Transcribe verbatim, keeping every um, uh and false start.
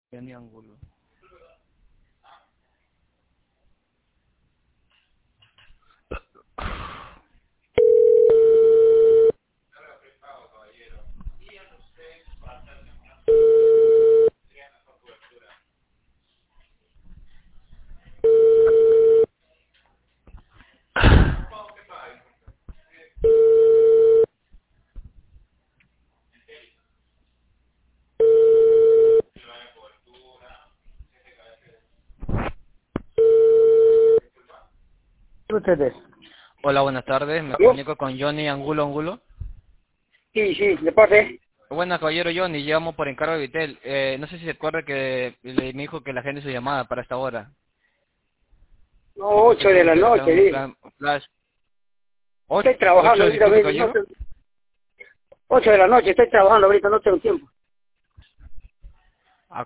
Johnny Angulo. Ustedes. Hola, buenas tardes. Me ¿Aló? comunico con Johnny Angulo Angulo. Sí, sí, de parte. Buenas, caballero Johnny. Llamo por encargo de Vitel. Eh, no sé si se acuerda que le- me dijo que la gente su llamada para esta hora. No, Usted ocho de estuvo la interesado noche, en un sí. plan Flash. Estoy ¿Ocho, trabajando ocho ahorita, disculpe, ven, no caballero? te- ocho de la noche, estoy trabajando ahorita, no tengo tiempo.